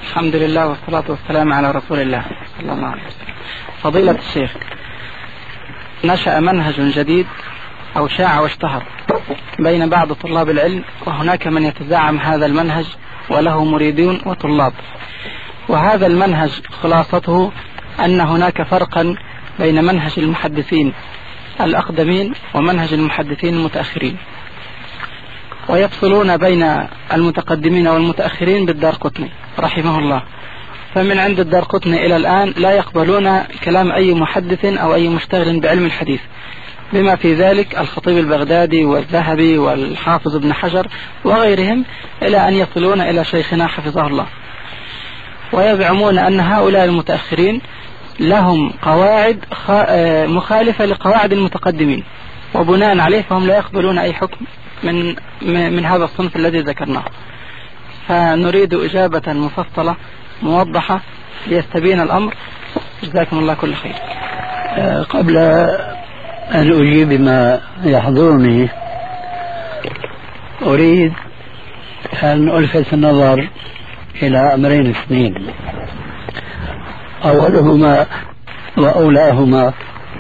الحمد لله والصلاة والسلام على رسول الله صلى الله عليه وسلم. فضيلة الشيخ، نشأ منهج جديد أو شاع واشتهر بين بعض طلاب العلم، وهناك من يتزعم هذا المنهج وله مريدون وطلاب. وهذا المنهج خلاصته أن هناك فرقا بين منهج المحدثين الأقدمين ومنهج المحدثين المتأخرين، ويفصلون بين المتقدمين والمتأخرين بالدارقطني رحمه الله. فمن عند الدارقطني إلى الآن لا يقبلون كلام أي محدث أو أي مشتغل بعلم الحديث، بما في ذلك الخطيب البغدادي والذهبي والحافظ ابن حجر وغيرهم، إلى أن يصلون إلى شيخنا حفظه الله. ويزعمون أن هؤلاء المتأخرين لهم قواعد مخالفة لقواعد المتقدمين، وبناء عليه فهم لا يقبلون أي حكم من هذا الصنف الذي ذكرناه. فنريد إجابة مفصلة موضحة ليستبين الأمر. جزاكم الله كل خير. قبل أن أجيب بما يحضرني أريد أن ألفت النظر إلى أمرين اثنين، أولهما وأولاهما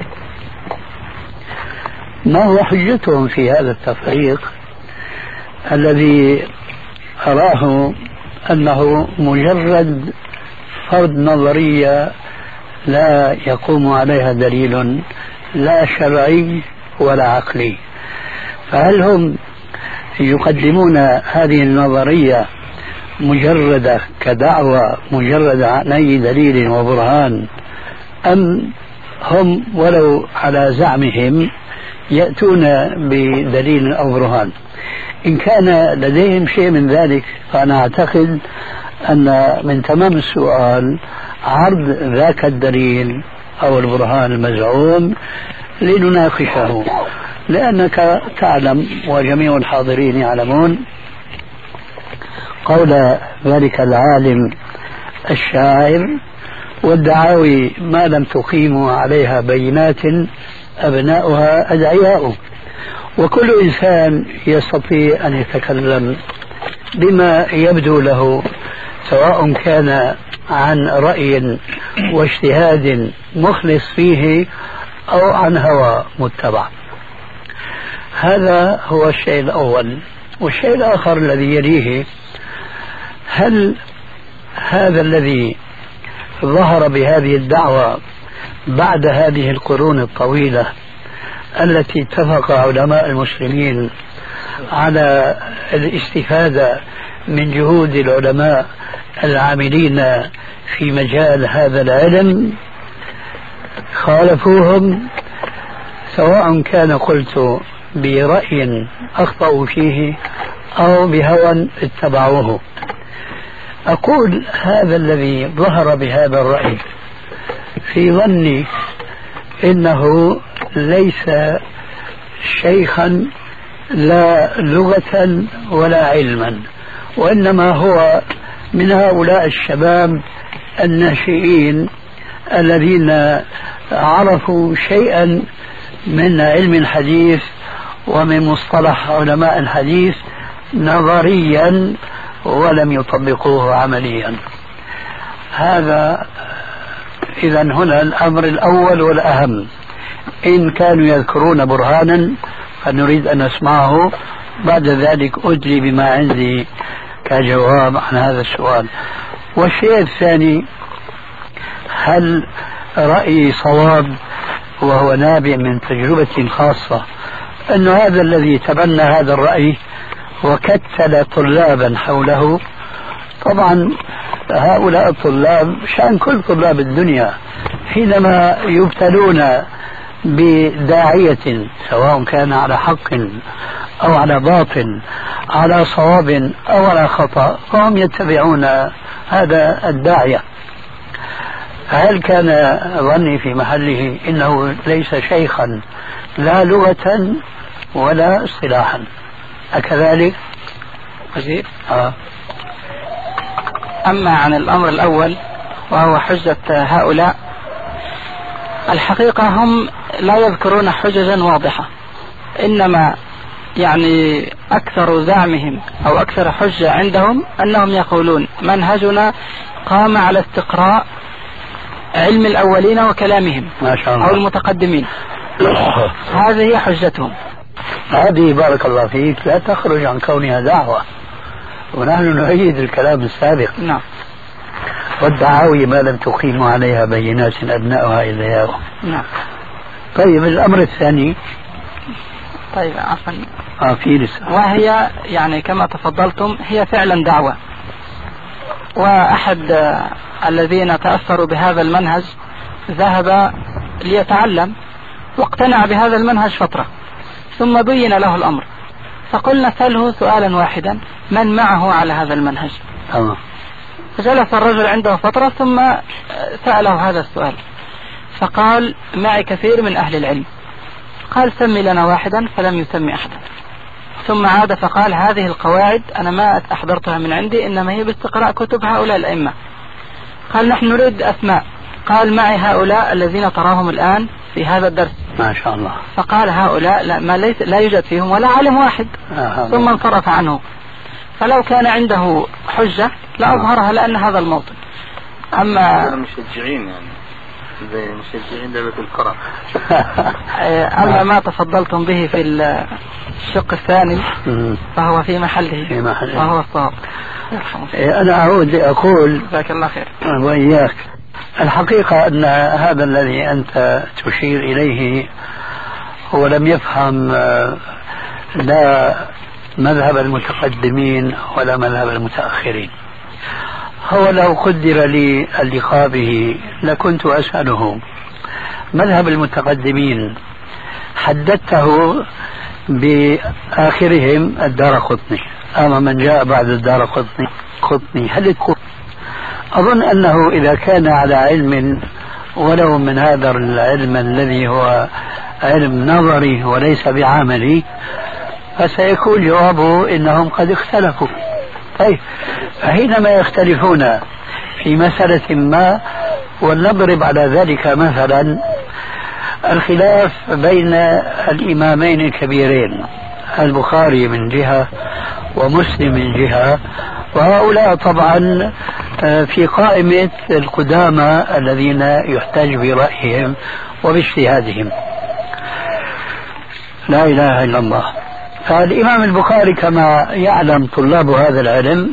ما هو حجتهم في هذا التفريق الذي أراه أنه مجرد فرض نظرية لا يقوم عليها دليل لا شرعي ولا عقلي. فهل هم يقدمون هذه النظرية مجردة كدعوة مجردة عن أي دليل وبرهان، أم هم ولو على زعمهم يأتون بدليل أو برهان؟ إن كان لديهم شيء من ذلك فأنا أعتقد أن من تمام السؤال عرض ذاك الدليل أو البرهان المزعوم لنناقشه، لأنك تعلم وجميع الحاضرين يعلمون قول ذلك العالم الشاعر: والدعاوي ما لم تقيموا عليها بينات أبناؤها أدعياء. وكل إنسان يستطيع أن يتكلم بما يبدو له، سواء كان عن رأي واجتهاد مخلص فيه أو عن هوى متبع. هذا هو الشيء الأول. والشيء الآخر الذي يليه: هل هذا الذي ظهر بهذه الدعوة بعد هذه القرون الطويلة التي اتفق علماء المسلمين على الاستفادة من جهود العلماء العاملين في مجال هذا العلم، خالفوهم سواء كان قلت برأي أخطأوا فيه أو بهوى اتبعوه؟ أقول هذا الذي ظهر بهذا الرأي في ظني إنه ليس شيخا لا لغة ولا علما، وإنما هو من هؤلاء الشباب الناشئين الذين عرفوا شيئا من علم الحديث ومن مصطلح علماء الحديث نظريا ولم يطبقوه عمليا. هذا إذا هنا الأمر الأول والأهم. إن كانوا يذكرون برهانا فنريد أن نسمعه، بعد ذلك أدلي بما عندي كجواب عن هذا السؤال. والشيء الثاني: هل رأيي صواب وهو نابع من تجربة خاصة أن هذا الذي تبنى هذا الرأي وكتل طلابا حوله؟ طبعا هؤلاء الطلاب شأن كل طلاب الدنيا حينما يبتلون بداعية سواء كان على حق أو على باطل، على صواب أو على خطأ، فهم يتبعون هذا الداعية. هل كان ظني في محله إنه ليس شيخا لا لغة ولا اصطلاحا؟ أكذلك؟ أما عن الأمر الأول وهو حجة هؤلاء، الحقيقة هم لا يذكرون حججا واضحة، إنما يعني أكثر زعمهم أو أكثر حجة عندهم أنهم يقولون منهجنا قام على استقراء علم الأولين وكلامهم ما شاء الله. أو المتقدمين. هذه هي حجتهم. هذه بارك الله فيك لا تخرج عن كونها دعوة، ونحن نؤيد الكلام السابق. نعم. والدعاوي ما لم تقيم عليها بينات أبناؤها إلا ياهم. نعم. طيب الأمر الثاني. طيب عفوا. في لسه. وهي يعني كما تفضلتم هي فعلا دعوة، وأحد الذين تأثروا بهذا المنهج ذهب ليتعلم واقتنع بهذا المنهج فترة، ثم بين له الأمر، فقلنا سأله سؤالا واحدا: من معه على هذا المنهج؟ فجلس الرجل عنده فترة ثم سأله هذا السؤال، فقال: معي كثير من أهل العلم. قال: سمي لنا واحدا، فلم يسمي أحدا. ثم عاد فقال: هذه القواعد أنا ما أحضرتها من عندي، إنما هي باستقراء كتب هؤلاء الأئمة. قال: نحن نريد أسماء. قال: معي هؤلاء الذين تراهم الآن في هذا الدرس. ما شاء الله. فقال: هؤلاء لا يوجد فيهم ولا عالم واحد. ثم انصرف عنه. فلو كان عنده حجة لأظهرها، لأن هذا الموطن. أما مشجعين يعني زي مشجعين لعبة الكرة. أما ما تفضلتم به في الشق الثاني فهو في محله وهو الصواب. أنا أعود لأقول جزاك الله خير وإياك، الحقيقة أن هذا الذي أنت تشير إليه هو لم يفهم لا مذهب المتقدمين ولا مذهب المتأخرين. هو لو قدر لي اللقاء به لكنت أسأله: مذهب المتقدمين حددته بآخرهم الدارقطني، أما من جاء بعد الدارقطني هل تكون؟ أظن أنه إذا كان على علم ولو من هذا العلم الذي هو علم نظري وليس بعملي، فسيكون جوابه إنهم قد اختلفوا. طيب حينما يختلفون في مسألة ما، ولنضرب على ذلك مثلا الخلاف بين الإمامين الكبيرين البخاري من جهة ومسلم من جهة، وهؤلاء طبعا في قائمة القدامى الذين يحتج برأيهم وباجتهادهم. لا إله إلا الله. فالإمام البخاري كما يعلم طلاب هذا العلم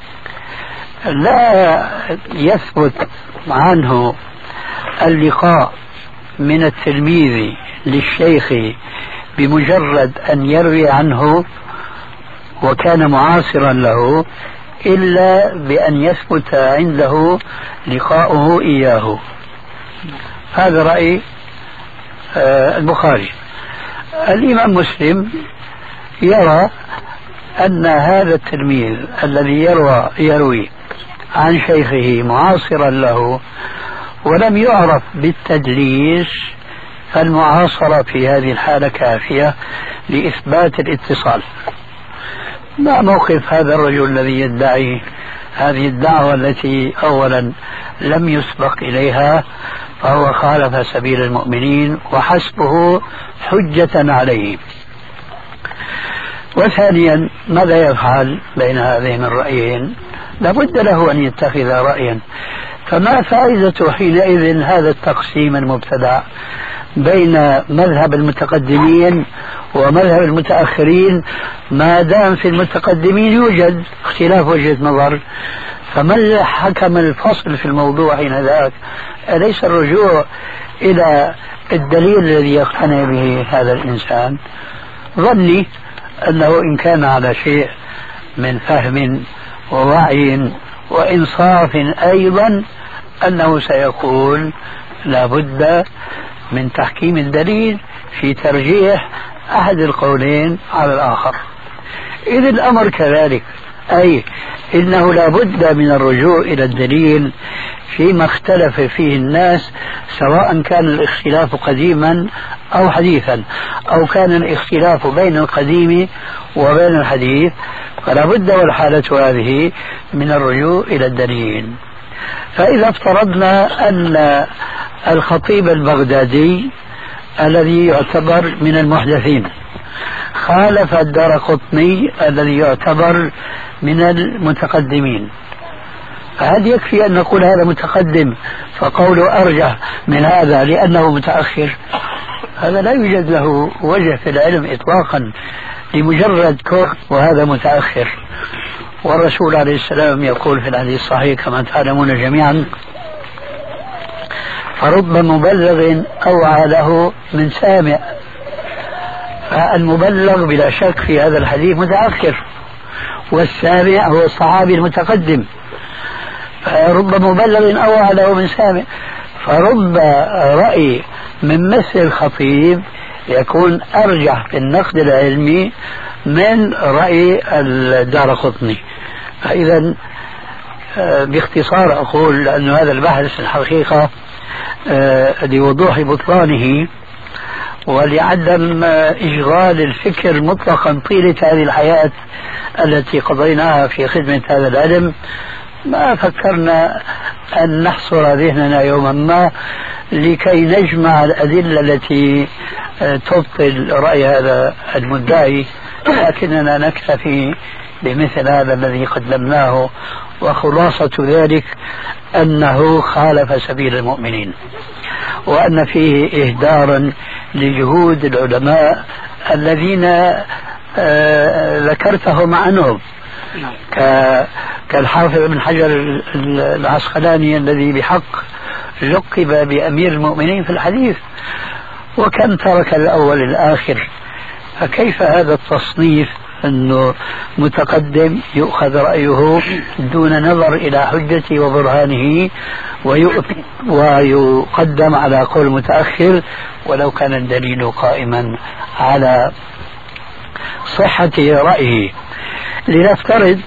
لا يثبت عنه اللقاء من التلميذ للشيخ بمجرد أن يروي عنه وكان معاصرا له، إلا بأن يثبت عنده لقاؤه إياه. هذا رأي البخاري. الإمام مسلم يرى أن هذا التلميذ الذي يروي عن شيخه معاصرا له ولم يعرف بالتدليس، فالمعاصرة في هذه الحالة كافية لإثبات الاتصال. ما موقف هذا الرجل الذي يدعي هذه الدعوة التي أولا لم يسبق إليها، فهو خالف سبيل المؤمنين وحسبه حجة عليه. وثانيا ماذا يفعل بين هذين الرأيين؟ لابد له أن يتخذ رأيا. فما فائدة حينئذ هذا التقسيم المبتدع بين مذهب المتقدمين ومذهب المتأخرين، ما دام في المتقدمين يوجد اختلاف وجهة نظر؟ فمن حكم الفصل في الموضوع حين ذاك؟ أليس الرجوع إلى الدليل الذي يقتنع به هذا الإنسان؟ ظني أنه إن كان على شيء من فهم ووعي وإنصاف أيضا أنه سيقول لابد من تحكيم الدليل في ترجيح أحد القولين على الآخر. إذ الأمر كذلك، أي إنه لابد من الرجوع إلى الدليل فيما اختلف فيه الناس، سواء كان الاختلاف قديما أو حديثا، أو كان الاختلاف بين القديم وبين الحديث، فلا بد والحالة هذه من الرجوع إلى الدليل. فإذا افترضنا أن الخطيب البغدادي الذي يعتبر من المحدثين خالف الدارقطني الذي يعتبر من المتقدمين، فهل يكفي أن نقول هذا متقدم فقوله أرجح من هذا لأنه متأخر؟ هذا لا يوجد له وجه في العلم إطلاقا لمجرد كون وهذا متأخر. والرسول عليه السلام يقول في الحديث الصحيح كما تعلمون جميعا: فرب مبلغ أوعى له من سامع. فالمبلغ بلا شك في هذا الحديث متأخر، والسامع هو الصحابي المتقدم. فرب مبلغ أوعى له من سامع، فرب رأي من مثل الخطيب يكون أرجح في النقد العلمي من رأي الدارقطني. فإذا باختصار أقول لأن هذا البحث الحقيقة لوضوح بطلانه ولعدم إشغال الفكر مطلقا طيلة هذه الحياة التي قضيناها في خدمة هذا العلم، ما فكرنا أن نحصر ذهننا يوما ما لكي نجمع الأدلة التي تبطل رأي هذا المدعي، لكننا نكتفي بمثل هذا الذي قدمناه، وخلاصة ذلك أنه خالف سبيل المؤمنين، وأن فيه إهدارا لجهود العلماء الذين ذكرتهم عنهم كالحافظ ابن حجر العسقلاني الذي بحق لقب بأمير المؤمنين في الحديث، وكم ترك الأول الآخر. فكيف هذا التصنيف أنه متقدم يؤخذ رأيه دون نظر إلى حجته وبرهانه ويقدم على قول متأخر ولو كان الدليل قائما على صحة رأيه؟ لنفترض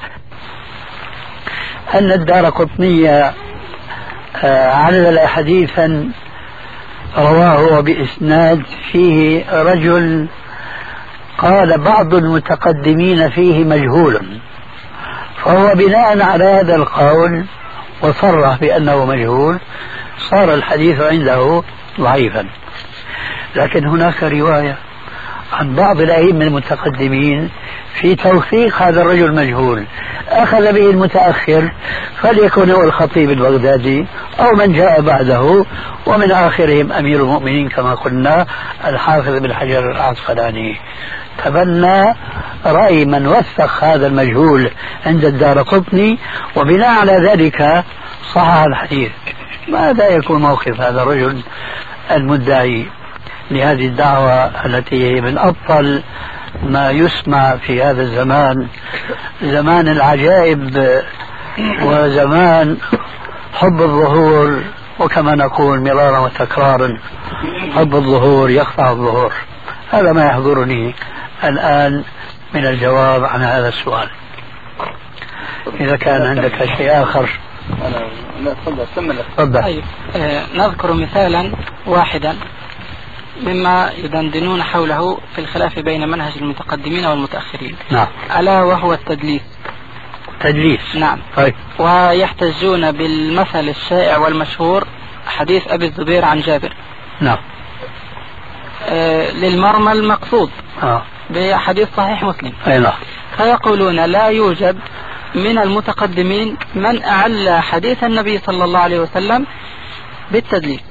أن الدارقطني علل حديثا رواه بإسناد فيه رجل قال بعض المتقدمين فيه مجهول، فهو بناء على هذا القول وصرح بأنه مجهول صار الحديث عنده ضعيفا. لكن هناك رواية عن بعض الأئمة المتقدمين في توثيق هذا الرجل المجهول، أخذ به المتأخر فليكن هو الخطيب البغدادي أو من جاء بعده، ومن آخرهم أمير المؤمنين كما قلنا الحافظ بن حجر العسقلاني. تبنى رأي من وثق هذا المجهول عند الدارقطني، وبناء على ذلك صحح الحديث. ماذا يكون موقف هذا الرجل المدعي لهذه الدعوة التي هي من أبطل ما يسمع في هذا الزمان، زمان العجائب وزمان حب الظهور، وكما نقول مرارا وتكرارا حب الظهور يقطع الظهور. هذا ما يحضرني الآن من الجواب عن هذا السؤال. إذا كان عندك شيء آخر. لا تفضل. طيب نذكر مثالا واحدا مما يدندنون حوله في الخلاف بين منهج المتقدمين والمتأخرين. نعم. ألا وهو التدليس. تدليس. نعم. طيب. ويحتجون بالمثل الشائع والمشهور حديث أبي الزبير عن جابر. نعم. للمرمى المقصود بحديث صحيح مسلم. أي نعم. فيقولون لا يوجد من المتقدمين من أعلى حديث النبي صلى الله عليه وسلم بالتدليس،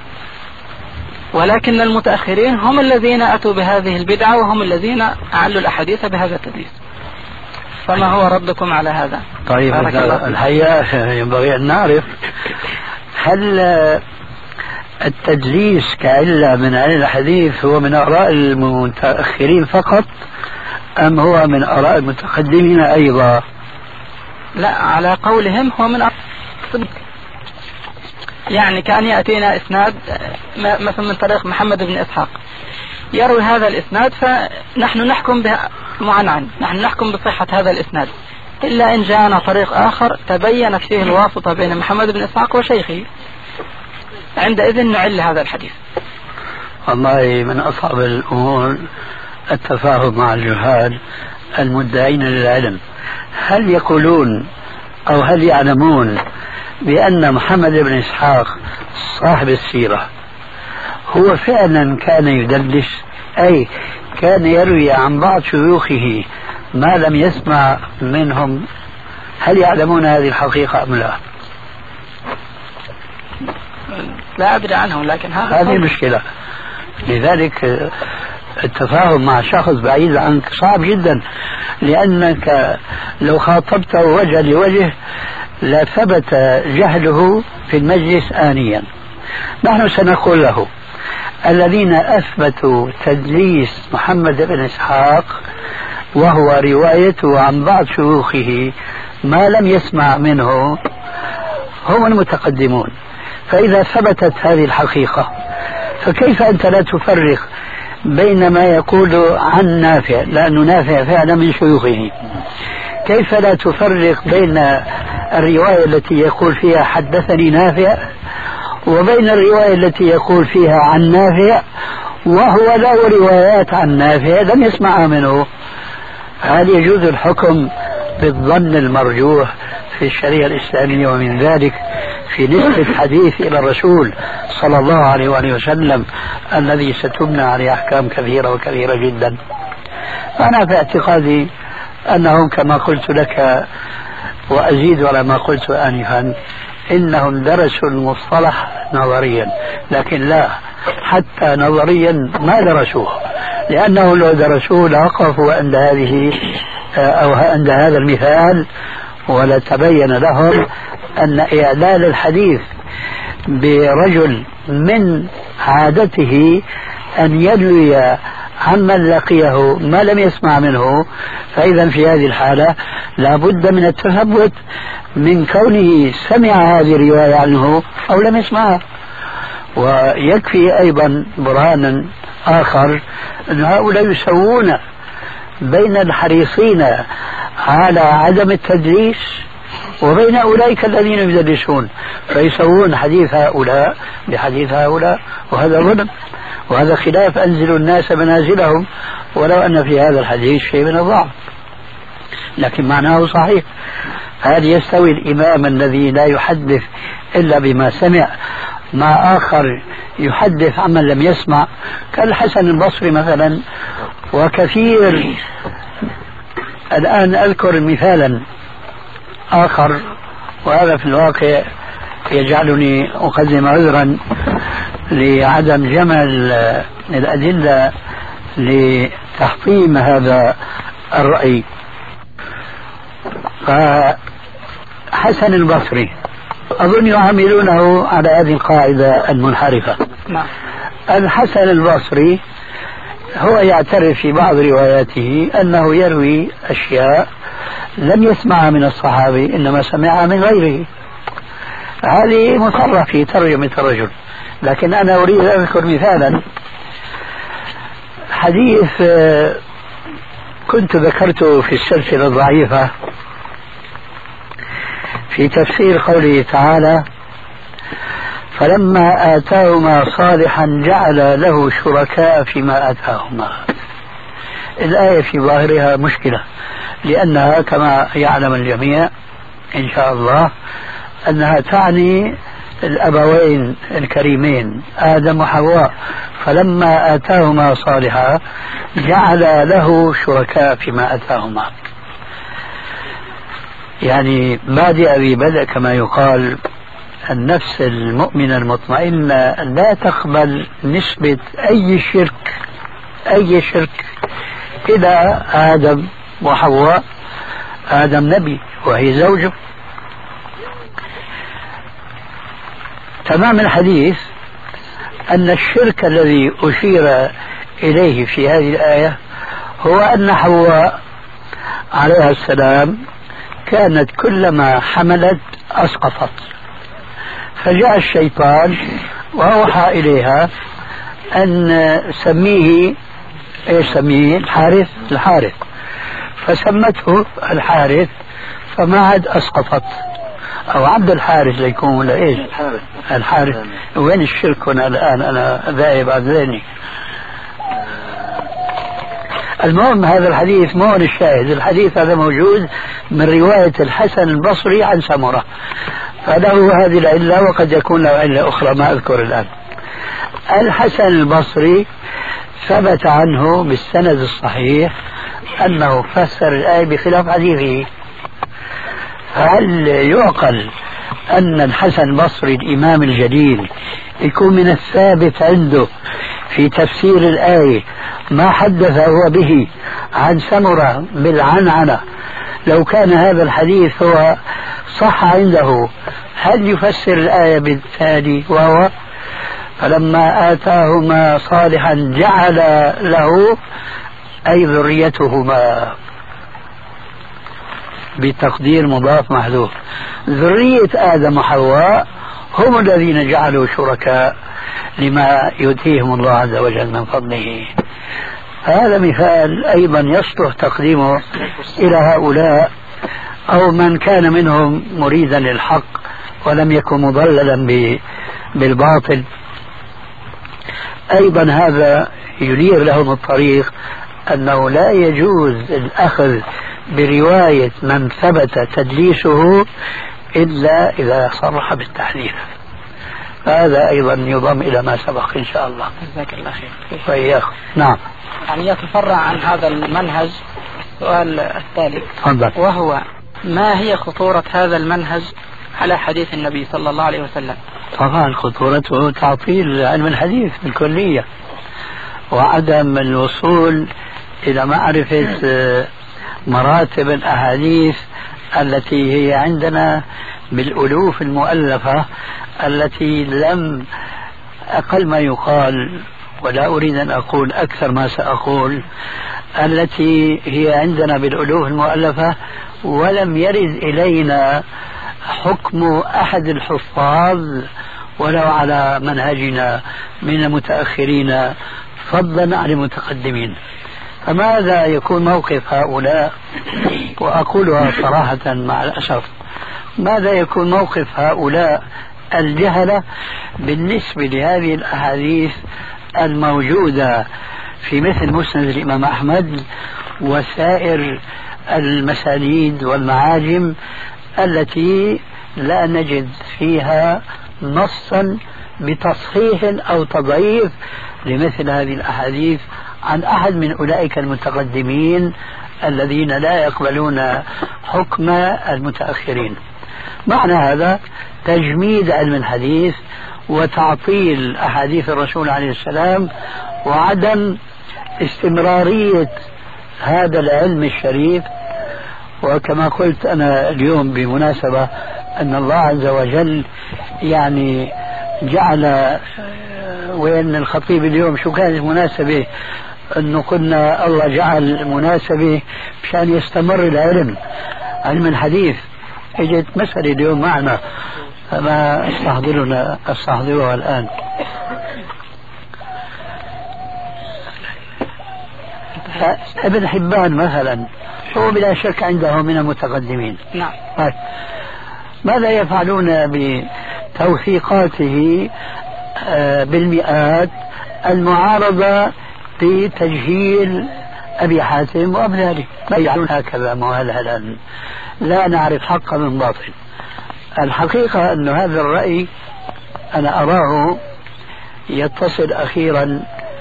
ولكن المتأخرين هم الذين أتوا بهذه البدعة وهم الذين أعلوا الأحاديث بهذا التدليس. فما هو ردكم على هذا؟ طيب الحقيقة ينبغي أن نعرف هل التدليس كعلة من علل الحديث هو من آراء المتأخرين فقط أم هو من آراء المتقدمين أيضا؟ لا، على قولهم هو من يعني كان يأتينا إسناد مثلا من طريق محمد بن إسحاق يروي هذا الإسناد، فنحن نحكم معنعن، نحن نحكم بصحة هذا الإسناد، إلا إن جاءنا طريق آخر تبينت فيه الواسطة بين محمد بن إسحاق وشيخه، عندئذ نعل هذا الحديث. والله من أصعب الأمور التفاهم مع الجهال المدعين للعلم. هل يقولون أو هل يعلمون بأن محمد بن إسحاق صاحب السيرة هو فعلا كان يدلس، أي كان يروي عن بعض شيوخه ما لم يسمع منهم؟ هل يعلمون هذه الحقيقة أم لا؟ لا أدري عنه، لكن هذه مشكلة. لذلك التفاهم مع شخص بعيد عنك صعب جدا، لأنك لو خاطبته وجه لوجه لثبت جهله في المجلس آنيا. نحن سنقول له الذين أثبتوا تدليس محمد بن إسحاق وهو روايته عن بعض شيوخه ما لم يسمع منه هم المتقدمون. فإذا ثبتت هذه الحقيقة فكيف أنت لا تفرق بين ما يقول عن نافع، لأنه نافع فعلا من شيوخه، كيف لا تفرق بين الرواية التي يقول فيها حدثني نافع وبين الرواية التي يقول فيها عن نافع وهو له روايات عن نافع لم يسمعها منه؟ هل يجوز الحكم بالظن المرجوح في الشريعة الإسلامية؟ ومن ذلك في نسبة حديث إلى الرسول صلى الله عليه وآله وسلم الذي ستبنى عليه أحكام كثيرة وكثيرة جدا. أنا في اعتقادي أنهم كما قلت لك وأزيد على ما قلت آنفا إنهم درسوا المصطلح نظريا، لكن لا، حتى نظريا ما درسوه، لأنه لو درسوه لوقفوا عند هذه أو عند هذا المثال ولتبين لهم أن إعلال الحديث برجل من عادته أن يروي عمن لقيه ما لم يسمع منه، فإذا في هذه الحالة لا بد من التثبت من كونه سمع هذه الرواية عنه أو لم يسمعها. ويكفي أيضا برهانا آخر أن هؤلاء يسوون بين الحريصين على عدم التدليس وبين أولئك الذين يدلسون، فيسوون حديث هؤلاء بحديث هؤلاء، وهذا ظلم، وهذا خلاف أنزلوا الناس منازلهم، ولو أن في هذا الحديث شيء من الضعف لكن معناه صحيح. هل يستوي الإمام الذي لا يحدث إلا بما سمع مع آخر يحدث عمن لم يسمع كالحسن البصري مثلا؟ وكثير. الآن أذكر مثالا آخر، وهذا في الواقع يجعلني أقدم عذرا لعدم جمع الأدلة لتحطيم هذا الرأي. فحسن البصري أظن يعاملونه على هذه القاعدة المنحرفة. الحسن البصري هو يعترف في بعض رواياته أنه يروي أشياء لم يسمعها من الصحابي إنما سمعها من غيره. هذه مصرح في ترجمة الرجل، لكن أنا أريد أن أذكر مثالا. حديث كنت ذكرته في السلسلة الضعيفة في تفسير قوله تعالى فلما آتاهما صالحا جعل له شركاء فيما آتاهما. الآية في ظاهرها مشكلة، لأنها كما يعلم الجميع إن شاء الله أنها تعني الأبوين الكريمين آدم وحواء، فلما آتاهما صالحا جعل له شركاء فيما آتاهما. يعني بادئ ببدء كما يقال. النفس المؤمنة المطمئنة لا تقبل نسبة أي شرك إلى آدم وحواء. آدم نبي وهي زوجه. تمام الحديث أن الشرك الذي أشير إليه في هذه الآية هو أن حواء عليها السلام كانت كلما حملت أسقطت، فجاء الشيطان وأوحى إليها أن سميه الحارث، فسمته الحارث فما عاد أسقطت. أو عبد الحارث ليكون ولا إيش؟ الحارث. وين الشرك هنا الآن؟ أنا ذاهب عن ذهني. المهم هذا الحديث مو الشاهد. الحديث هذا موجود من رواية الحسن البصري عن سمرة، فله هذه العلة وقد يكون له علة أخرى ما أذكر الآن. الحسن البصري ثبت عنه بالسند الصحيح أنه فسر الآية بخلاف حديثه. هل يعقل أن الحسن البصري الإمام الجليل يكون من الثابت عنده في تفسير الآية ما حدث هو به عن سمرة بالعنعنة، لو كان هذا الحديث هو صح عنده هل يفسر الآية بالتالي؟ وهو فلما آتاهما صالحا جعل له أي ذريتهما بتقدير مضاف محذوف، ذرية آدم وحواء هم الذين جعلوا شركاء لما يؤتيهم الله عز وجل من فضله. هذا مثال أيضا يصلح تقديمه إلى هؤلاء أو من كان منهم مريدا للحق ولم يكن مضللا بالباطل، أيضا هذا ينير لهم الطريق أنه لا يجوز الأخذ برواية من ثبت تدليسه إلا إذا صرح بالتحديث. هذا أيضا يضم إلى ما سبق إن شاء الله. جزاك الله خير. وإياكم. نعم. يعني يتفرع عن هذا المنهج السؤال التالي، تفضل. وهو ما هي خطورة هذا المنهج على حديث النبي صلى الله عليه وسلم؟ طبعا خطورته تعطيل علم الحديث بالكلية وعدم الوصول إلى معرفة مراتب الأحاديث التي هي عندنا بالألوف المؤلفة، التي لم أقل ما يقال ولا أريد أن أقول أكثر ما سأقول، التي هي عندنا بالألوف المؤلفة ولم يرد إلينا حكم أحد الحفاظ ولو على منهجنا من المتأخرين فضلا عن المتقدمين. فماذا يكون موقف هؤلاء؟ وأقولها صراحة مع الأسف، ماذا يكون موقف هؤلاء الجهلة بالنسبة لهذه الأحاديث الموجودة في مثل مسند الإمام أحمد وسائر المسانيد والمعاجم التي لا نجد فيها نصا بتصحيح أو تضعيف لمثل هذه الأحاديث عن أحد من أولئك المتقدمين الذين لا يقبلون حكم المتأخرين؟ معنى هذا تجميد علم الحديث وتعطيل أحاديث الرسول عليه السلام وعدم استمرارية هذا العلم الشريف. وكما قلت أنا اليوم بمناسبة أن الله عز وجل يعني جعل، وين الخطيب اليوم شو كانت المناسبة؟ أنه قلنا الله جعل مناسبة مشان يستمر العلم، علم الحديث. اجت مسألة اليوم معنا فما استحضرها الآن. ابن حبان مثلا هو بلا شك عنده من المتقدمين. نعم. ماذا يفعلون بتوثيقاته بالمئات المعارضة بتجهيل أبي حاتم وأمثاله؟ ما يفعلون هكذا مهلهلا، لا نعرف حق من باطل. الحقيقة أن هذا الرأي أنا أراه يتصل أخيرا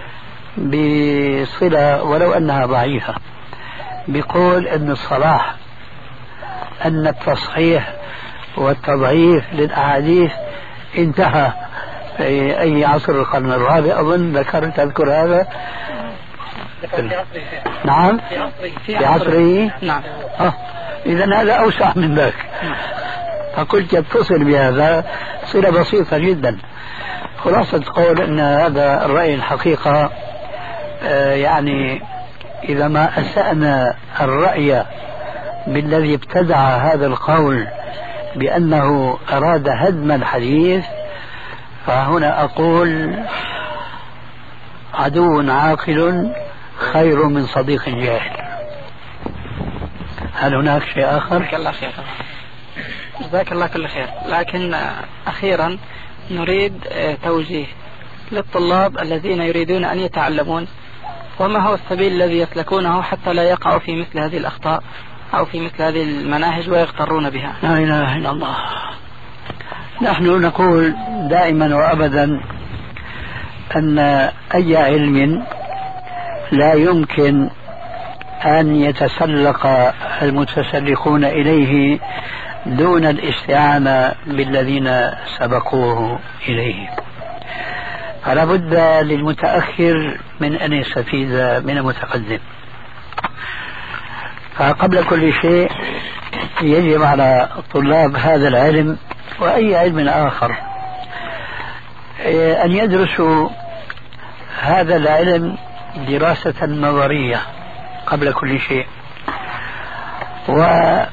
بصلة ولو أنها ضعيفة بقول أن الصلاح أن التصحيح والتضعيف للأحاديث انتهى في أي عصر القرن الرابع أظن تذكر هذا. نعم في عصره. نعم. إذن هذا أوسع من ذاك. فقلت يتصل بهذا صلة بسيطة جدا. خلاصة قول أن هذا الرأي الحقيقة يعني إذا ما أسأنا الرأي بالذي ابتدع هذا القول بأنه أراد هدم الحديث، فهنا أقول عدو عاقل خير من صديق جاهل. هل هناك شيء آخر؟ جزاك الله خير. جزاك الله كل خير. لكن أخيرا نريد توجيه للطلاب الذين يريدون أن يتعلمون، وما هو السبيل الذي يسلكونه حتى لا يقعوا في مثل هذه الأخطاء أو في مثل هذه المناهج ويغترون بها؟ لا إله إلا الله. نحن نقول دائما وأبدا أن أي علم لا يمكن أن يتسلق المتسلقون إليه دون الاستعانة بالذين سبقوه إليه. فلا بد للمتأخر من أن يستفيد من المتقدم. فقبل كل شيء يجب على طلاب هذا العلم وأي علم آخر أن يدرسوا هذا العلم دراسة نظرية قبل كل شيء، وأن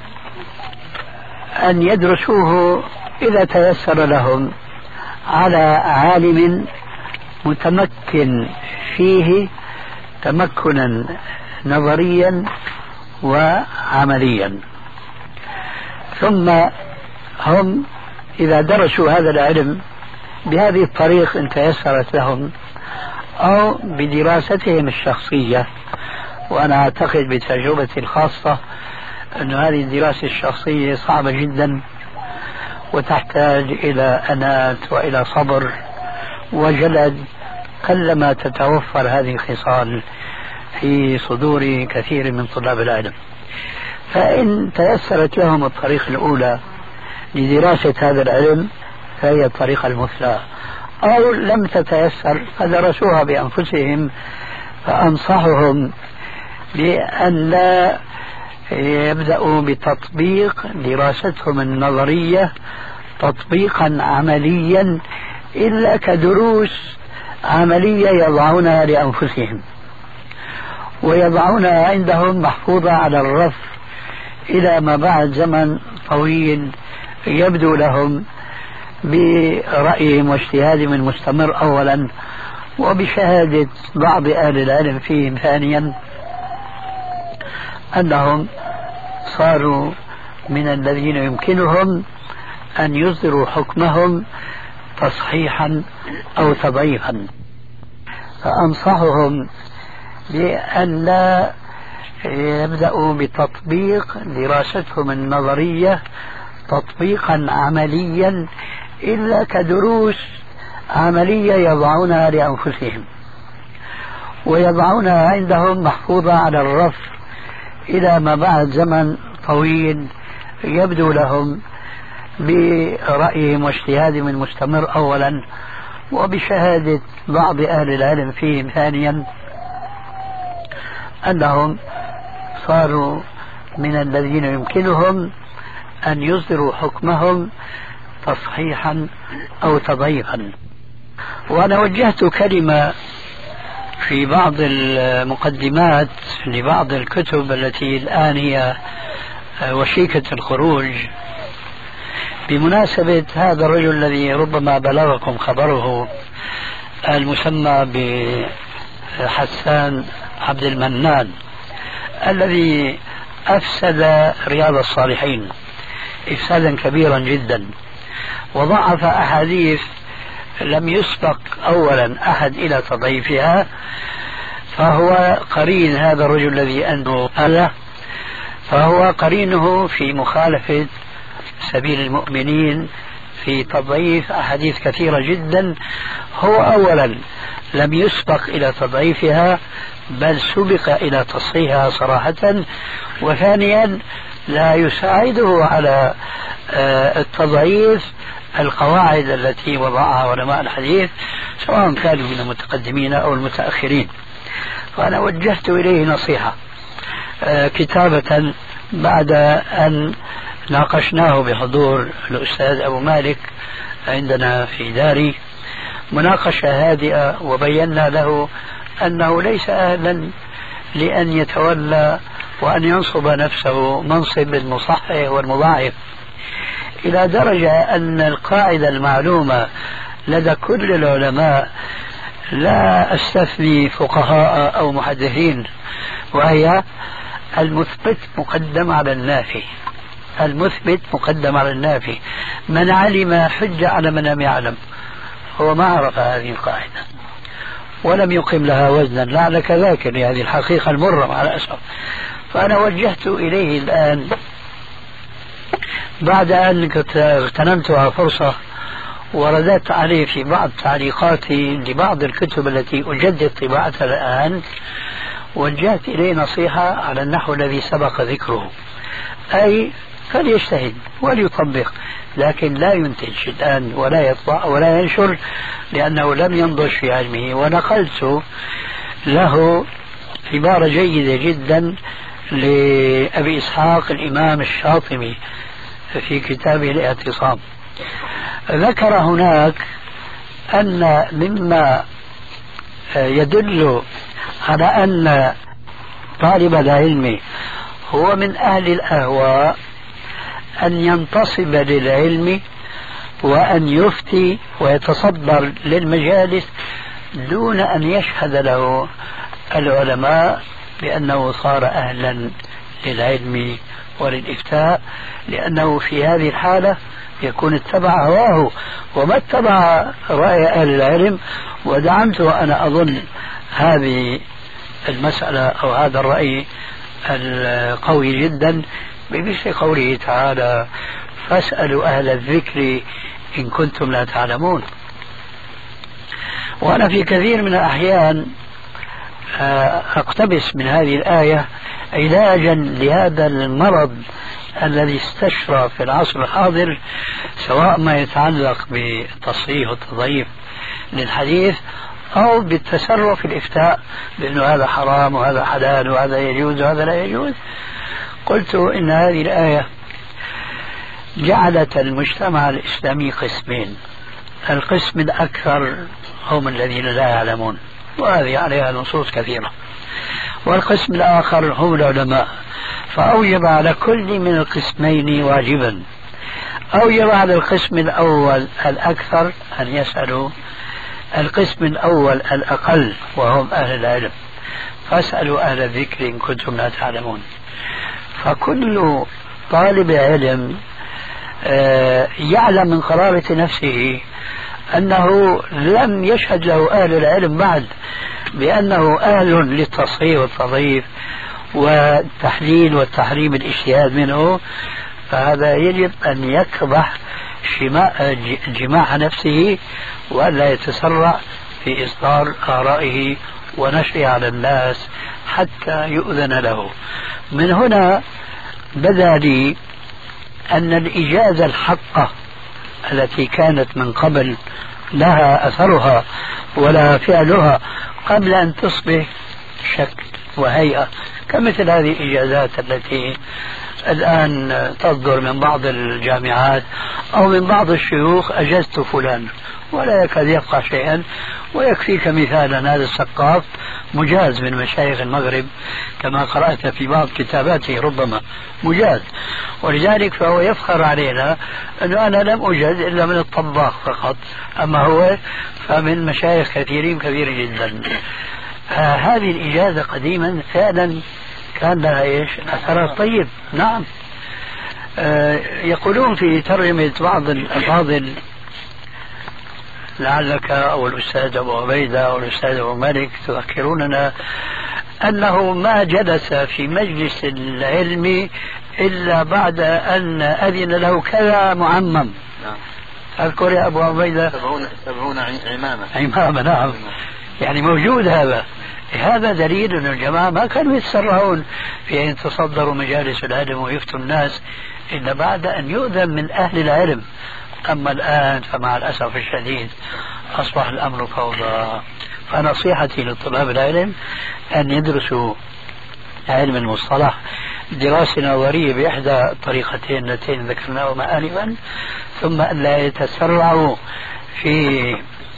يدرسوه إذا تيسر لهم على عالم متمكن فيه تمكنا نظريا وعمليا. ثم هم إذا درسوا هذا العلم بهذه الطريقة إن تيسرت لهم أو بدراستهم الشخصية، وأنا أعتقد بتجربتي الخاصة أن هذه الدراسة الشخصية صعبة جدا وتحتاج إلى أنات وإلى صبر وجلد، قلما تتوفر هذه الخصال في صدور كثير من طلاب العلم. فإن تيسرت لهم الطريقة الأولى لدراسة هذا العلم فهي الطريقة المثلى، أو لم تتيسر فدرسوها بأنفسهم، فأنصحهم بأن لا يبدأوا بتطبيق دراستهم النظرية تطبيقا عمليا إلا كدروس عملية يضعونها لأنفسهم ويضعونها عندهم محفوظة على الرف إلى ما بعد زمن طويل يبدو لهم برأيهم واجتهادهم المستمر أولا، وبشهادة بعض أهل العلم فيهم ثانيا، أنهم صاروا من الذين يمكنهم أن يصدروا حكمهم تصحيحا أو تضعيفا. فأنصحهم بأن لا يبدأوا بتطبيق دراستهم النظرية تطبيقا عمليا إلا كدروس عملية يضعونها لأنفسهم ويضعونها عندهم محفوظة على الرف إلى ما بعد زمن طويل يبدو لهم برأيهم واجتهادهم المستمر أولا، وبشهادة بعض أهل العلم فيهم ثانيا، أنهم صاروا من الذين يمكنهم أن يصدروا حكمهم تصحيحا أو تضعيفا. وأنا وجهت كلمة في بعض المقدمات لبعض الكتب التي الآن هي وشيكة الخروج بمناسبة هذا الرجل الذي ربما بلغكم خبره، المسمى بحسان عبد المنان، الذي أفسد رياض الصالحين إفسادا كبيرا جدا، وضعف أحاديث لم يسبق أولا أحد إلى تضعيفها، فهو قرين هذا الرجل الذي أنه فهو قرينه في مخالفة سبيل المؤمنين في تضعيف أحاديث كثيرة جدا. هو أولا لم يسبق إلى تضعيفها بل سبق إلى تصحيحها صراحة، وثانيا لا يساعده على التضعيف القواعد التي وضعها علماء الحديث سواء كانوا من المتقدمين أو المتأخرين. فأنا وجهت إليه نصيحة كتابة بعد أن ناقشناه بحضور الأستاذ أبو مالك عندنا في داري مناقشة هادئة، وبينا له أنه ليس أهلا لأن يتولى وأن ينصب نفسه منصب المصحح والمضاعف، إلى درجة أن القاعدة المعلومة لدى كل العلماء، لا أستثني فقهاء أو محدثين، وهي المثبت مقدم على النافي. المثبت مقدم على النافي، من علم حج على من لم يعلم. هو ما عرف هذه القاعدة ولم يقم لها وزنا، لعلك ذاكر هذه الحقيقة المرة مع الأسف. فأنا وجهت إليه الآن بعد أن اغتنمتها فرصة ورددت عليه في بعض تعليقاتي لبعض الكتب التي أجدد طباعتها الآن، وجهت إليه نصيحة على النحو الذي سبق ذكره، أي فليجتهد وليطبق، لكن لا ينتج الآن ولا يطبع ولا ينشر لأنه لم ينضج في علمه. ونقلت له عبارة جيدة جدا لأبي إسحاق الإمام الشاطبي في كتابه الاعتصام، ذكر هناك أن مما يدل على أن طالب العلم هو من أهل الأهواء أن ينتصب للعلم وأن يفتي ويتصدر للمجالس دون أن يشهد له العلماء بأنه صار أهلا للعلم وللإفتاء، لأنه في هذه الحالة يكون اتبع هواه وما اتبع رأي أهل العلم. ودعمت وأنا أظن هذه المسألة أو هذا الرأي القوي جدا بمثل قوله تعالى: فاسألوا أهل الذكر إن كنتم لا تعلمون. وأنا في كثير من الأحيان أقتبس من هذه الآية علاجا لهذا المرض الذي استشرى في العصر الحاضر، سواء ما يتعلق بالتصحيح والتضعيف للحديث أو بالتسرع في الإفتاء بأنه هذا حرام وهذا حلال وهذا يجوز وهذا لا يجوز. قلت إن هذه الآية جعلت المجتمع الإسلامي قسمين: القسم الأكثر هم الذين لا يعلمون وهذه عليها نصوص كثيرة، والقسم الآخر هم العلماء، فأوجب على كل من القسمين واجبا. أوجب على القسم الأول الأكثر أن يسألوا القسم الأول الأقل وهم أهل العلم: فاسألوا أهل الذكر إن كنتم لا تعلمون. فكل طالب علم يعلم من قرارة نفسه أنه لم يشهد له أهل العلم بعد بأنه أهل للتصحيح والتضعيف والتحليل والتحريم الاجتهاد منه، فهذا يجب أن يكبح جماح نفسه وألا يتسرع في إصدار آرائه ونشرها على الناس حتى يؤذن له. من هنا بدا لي أن الإجازة الحقة التي كانت من قبل لها أثرها ولها فعلها قبل أن تصبح شكل وهيئة، كمثل هذه الإجازات التي الآن تصدر من بعض الجامعات أو من بعض الشيوخ: أجزت فلان، ولا يكاد يبقى شيئا. ويكفيك مثالا هذا السقاف مجاز من مشايخ المغرب كما قرأت في بعض كتاباته، ربما مجاز، ولذلك فهو يفخر علينا أنه أنا لم أجاز إلا من الطباخ فقط، أما هو فمن مشايخ كثيرين كثير جدا. هذه الإجازة قديما فعلا كان لها إيش؟ أثرها طيب. نعم. يقولون في ترجمة بعض الأفاضل لعلك أو الأستاذ أبو عبيدة أو الأستاذ أبو مالك تذكروننا أنه ما جلس في مجلس العلم إلا بعد أن أذن له كذا معمم. أذكر يا أبو عبيدة 70 عمامة. عمامة، نعم. يعني موجود هذا. هذا دليل أن الجماعة ما كانوا يتسرعون في أن يتصدروا مجالس العلم ويفتوا الناس إلا بعد أن يؤذن من أهل العلم. أما الآن فمع الأسف الشديد أصبح الأمر فوضى. فنصيحتي لطلاب العلم أن يدرسوا علم المصطلح دراسة نظرية بإحدى الطريقتين اللتين ذكرناهما آنفا، ثم أن لا يتسرعوا في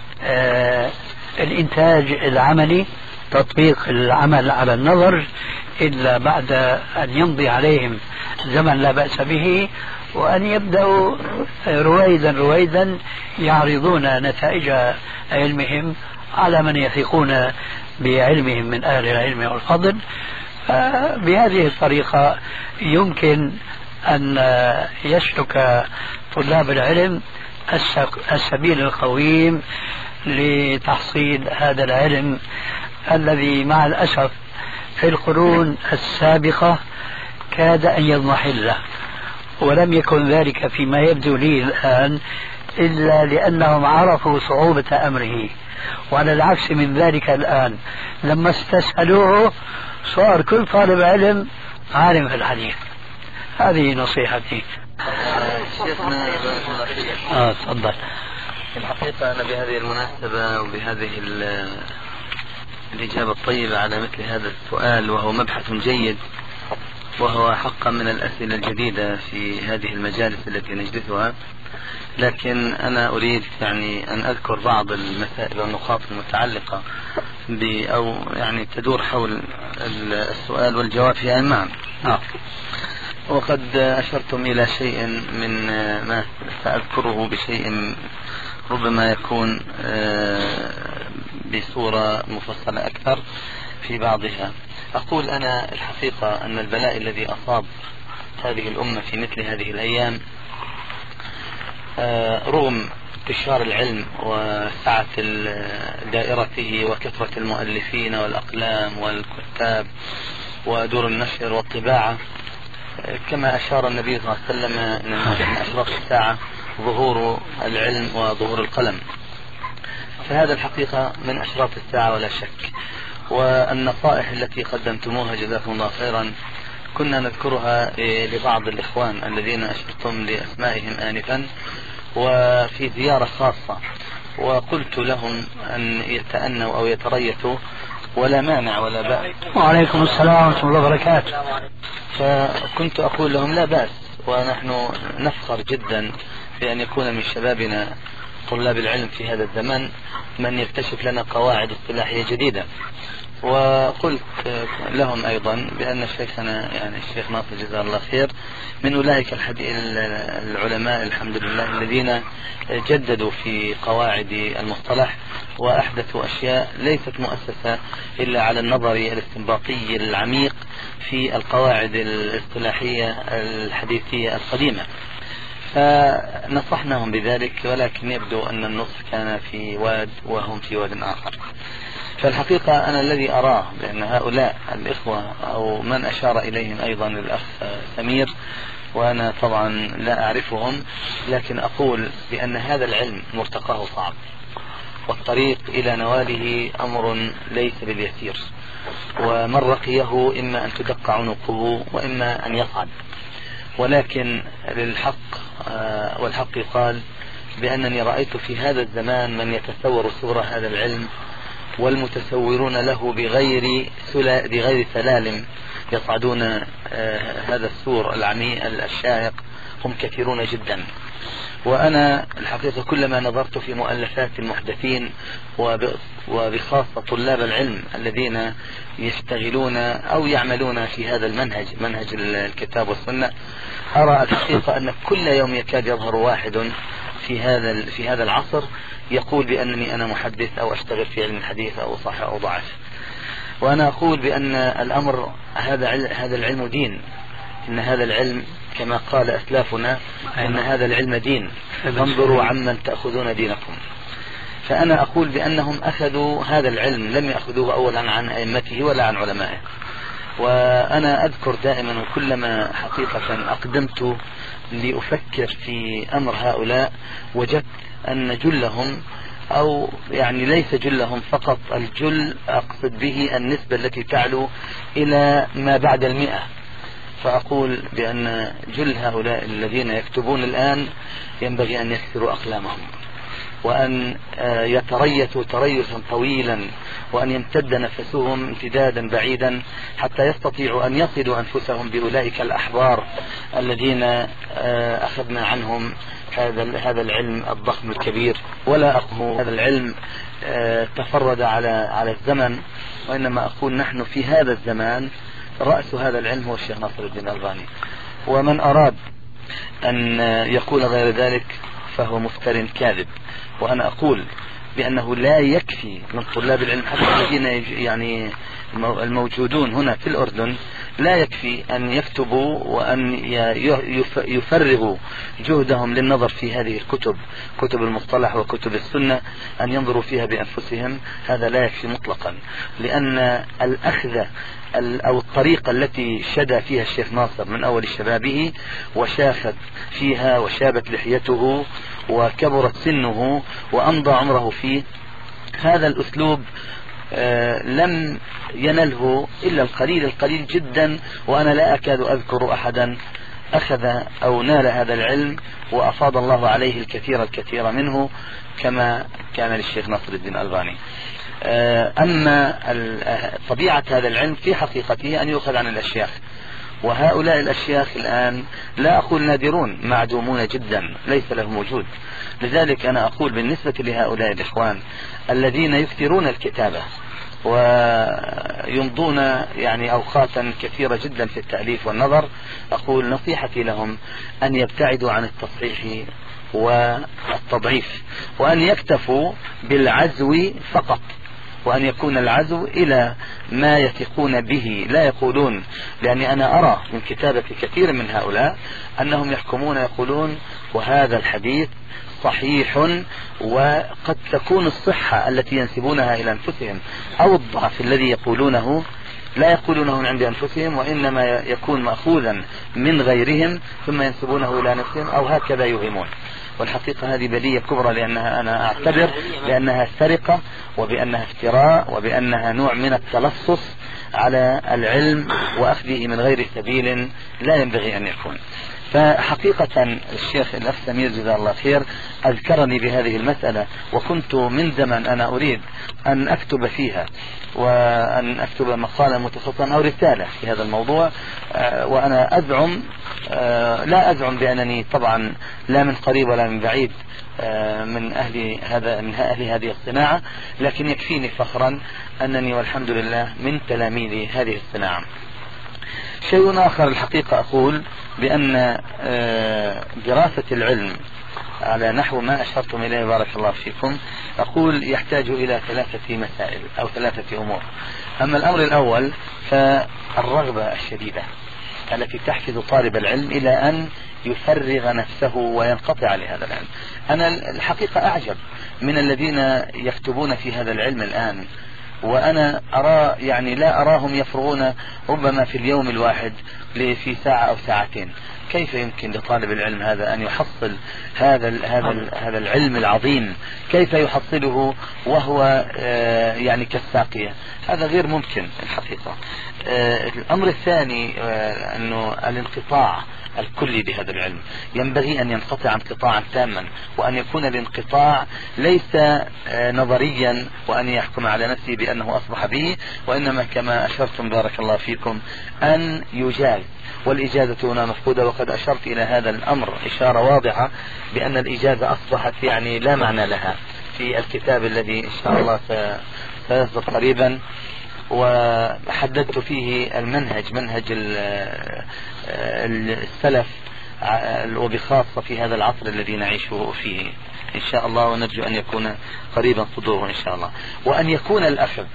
الإنتاج العملي، تطبيق العمل على النظر، إلا بعد أن يمضي عليهم زمن لا بأس به، وأن يبدأوا رويدا يعرضون نتائج علمهم على من يثقون بعلمهم من أهل العلم والفضل. بهذه الطريقة يمكن أن يسلك طلاب العلم السبيل القويم لتحصيل هذا العلم الذي مع الأسف في القرون السابقة كاد أن يضمحل، ولم يكن ذلك فيما يبدو لي الآن إلا لأنهم عرفوا صعوبة أمره. وعلى العكس من ذلك الآن لما استسهلوه صار كل طالب علم عالم في الحديث، هذه نصيحتي. شيخنا تفضل. في الحقيقة أنا بهذه المناسبة وبهذه الإجابة الطيبة على مثل هذا السؤال، وهو مبحث جيد، وهو حقا من الأسئلة الجديدة في هذه المجالس التي نجلسها، لكن أنا أريد يعني أن أذكر بعض المسائل والنقاط المتعلقة أو يعني تدور حول السؤال والجواب فيها معا. وقد أشرتم إلى شيء من ما سأذكره بشيء ربما يكون بصورة مفصلة أكثر في بعضها. أقول أنا الحقيقة أن البلاء الذي أصاب هذه الأمة في مثل هذه الأيام، رغم انتشار العلم وسعة دائرته وكثرة المؤلفين والأقلام والكتاب ودور النشر والطباعة، كما أشار النبي صلى الله عليه وسلم أن من أشراط الساعة ظهور العلم وظهور القلم، فهذا الحقيقة من أشراط الساعة ولا شك. والنصائح التي قدمتموها جزاكم الله خيرا كنا نذكرها لبعض الإخوان الذين أشرتم لأسمائهم آنفا وفي زيارة خاصة، وقلت لهم أن يتأنوا أو يتريثوا ولا مانع ولا بأس. وعليكم السلام ورحمة الله وبركاته. فكنت أقول لهم لا بأس، ونحن نفخر جدا بأن يكون من شبابنا طلاب العلم في هذا الزمن من يكتشف لنا قواعد اصطلاحية جديدة. وقلت لهم أيضا بأن شيخنا يعني الشيخ ناصر جزاه الله خير من أولئك العلماء الحمد لله الذين جددوا في قواعد المصطلح وأحدثوا أشياء ليست مؤسسة إلا على النظر الاستنباطي العميق في القواعد الاصطلاحية الحديثية القديمة. فنصحناهم بذلك، ولكن يبدو أن النصح كان في واد وهم في واد آخر. فالحقيقة أنا الذي أراه بأن هؤلاء الإخوة أو من أشار إليهم أيضا الأخ سمير، وأنا طبعا لا أعرفهم، لكن أقول بأن هذا العلم مرتقاه صعب، والطريق إلى نواله أمر ليس باليسير، ومن رقيه إما أن تدق عنقه وإما أن يصعد. ولكن للحق والحق قال بأنني رأيت في هذا الزمان من يتصور صورة هذا العلم، والمتسورون له بغير سلالم يصعدون هذا السور العميق الشاهق هم كثيرون جدا. وأنا الحقيقة كلما نظرت في مؤلفات المحدثين وبخاصة طلاب العلم الذين يشتغلون أو يعملون في هذا المنهج، منهج الكتاب والسنة، أرى الحقيقة أن كل يوم يكاد يظهر واحد في هذا العصر يقول بأنني أنا محدث أو أشتغل في علم الحديث أو صح أو ضعف. وأنا أقول بأن الأمر هذا العلم دين، إن هذا العلم كما قال أسلافنا إن هذا العلم دين، فانظروا عمن تأخذون دينكم. فأنا أقول بأنهم أخذوا هذا العلم لم يأخذوه أولا عن أئمته ولا عن علمائه. وأنا أذكر دائما وكلما حقيقة أقدمت لأفكر في أمر هؤلاء وجدت أن جلهم أو يعني ليس جلهم فقط، الجل أقصد به النسبة التي تعلو إلى ما بعد 100. فأقول بأن جل هؤلاء الذين يكتبون الآن ينبغي أن يكسروا أقلامهم وأن يتريثوا تريثا طويلا، وأن يمتد نفسهم امتدادا بعيدا حتى يستطيعوا أن يصلوا أنفسهم بأولئك الأحبار الذين أخذنا عنهم هذا العلم الضخم الكبير. ولا أقول هذا العلم تفرد على الزمن، وإنما أقول نحن في هذا الزمان رأس هذا العلم هو الشيخ ناصر الدين الألباني، ومن أراد أن يقول غير ذلك فهو مفتر كاذب. وأنا أقول بأنه لا يكفي من طلاب العلم حتى الذين يعني الموجودون هنا في الأردن لا يكفي أن يكتبوا وأن يفرغوا جهدهم للنظر في هذه الكتب، كتب المصطلح وكتب السنة، أن ينظروا فيها بأنفسهم. هذا لا يكفي مطلقا، لأن الأخذ أو الطريقة التي شدى فيها الشيخ ناصر من أول شبابه وشاخت فيها وشابت لحيته وكبرت سنه وأمضى عمره فيه، هذا الأسلوب لم ينله إلا القليل جدا. وأنا لا أكاد أذكر أحدا أخذ أو نال هذا العلم وأفاض الله عليه الكثير منه كما كان للشيخ ناصر الدين الألباني. أما طبيعة هذا العلم في حقيقته أن يؤخذ عن الأشياخ، وهؤلاء الأشياخ الآن لا أقول نادرون، معدومون جدا، ليس لهم وجود. لذلك أنا أقول بالنسبة لهؤلاء الإخوان الذين يكثرون الكتابة ويمضون يعني أوقاتا كثيرة جدا في التأليف والنظر، أقول نصيحتي لهم أن يبتعدوا عن التصحيح والتضعيف، وأن يكتفوا بالعزو فقط، وأن يكون العزو إلى ما يثقون به، لا يقولون، لأني أنا أرى من كتابة كثير من هؤلاء أنهم يحكمون يقولون وهذا الحديث صحيح، وقد تكون الصحة التي ينسبونها إلى أنفسهم أو الضعف الذي يقولونه لا يقولونه من عند أنفسهم، وإنما يكون مأخوذا من غيرهم ثم ينسبونه إلى نفسهم، أو هكذا يوهمون. والحقيقة هذه بلية كبرى، لأنها أنا أعتبر بأنها سرقة، وبأنها افتراء، وبأنها نوع من التلصص على العلم وأخذه من غير سبيل لا ينبغي أن يكون. فحقيقة الشيخ الأخ سمير جزاه الله خير أذكرني بهذه المسألة، وكنت من زمن أنا أريد أن أكتب فيها، وأن أكتب مقالا متخصصا أو رسالة في هذا الموضوع. وأنا أزعم، لا أزعم بأنني طبعا لا من قريب ولا من بعيد من أهل هذه الصناعة، لكن يكفيني فخرا أنني والحمد لله من تلاميذ هذه الصناعة. شيء آخر الحقيقة أقول بأن دراسة العلم على نحو ما أشرتم إليه بارك الله فيكم، أقول يحتاج إلى 3 مسائل أو 3 أمور. أما الأمر الأول فالرغبة الشديدة التي تحفز طالب العلم إلى أن يفرغ نفسه وينقطع لهذا العلم. أنا الحقيقة أعجب من الذين يكتبون في هذا العلم الآن، وأنا أرى يعني لا أراهم يفرغون ربما في اليوم الواحد في ساعة أو ساعتين. كيف يمكن لطالب العلم هذا أن يحصل هذا العلم العظيم؟ كيف يحصله وهو يعني كالساقية؟ هذا غير ممكن الحقيقة. الأمر الثاني أنه الانقطاع الكلي بهذا العلم، ينبغي أن ينقطع انقطاعا تاما، وأن يكون الانقطاع ليس نظريا وأن يحكم على نفسه بأنه أصبح به، وإنما كما أشرتم بارك الله فيكم أن يجاز، والإجازة هنا مفقودة. وقد أشرت إلى هذا الأمر إشارة واضحة بأن الإجازة أصبحت يعني لا معنى لها في الكتاب الذي إن شاء الله سيصدر قريبا، وحددت فيه منهج السلف، وبخاصة في هذا العصر الذي نعيشه فيه إن شاء الله، ونرجو أن يكون قريبا صدوره إن شاء الله. وأن يكون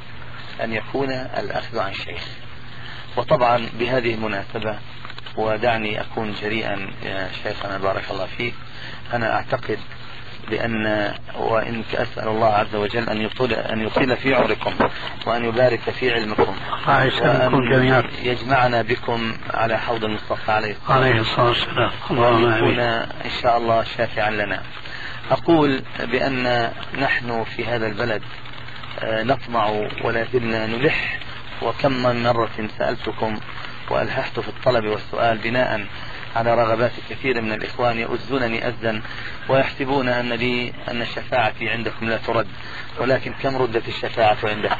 الأخذ عن شيخ. وطبعا بهذه المناسبة ودعني أكون جريئا يا شيخنا بارك الله فيك، أنا أعتقد بأن وإن أسأل الله عز وجل أن يطيل في عمركم وأن يبارك في علمكم، وأن يجمعنا بكم على حوض المصطفى عليه الصلاة والسلام، وأن يكون إن شاء الله شافعا لنا. أقول بأن نحن في هذا البلد نطمع ولا زلنا نلح، وكم من مرة سألتكم وألححت في الطلب والسؤال بناء على رغبات كثير من الإخوان يؤزونني أزا ويحسبون أن شفاعتي عندكم لا ترد، ولكن كم ردت الشفاعة عندكم؟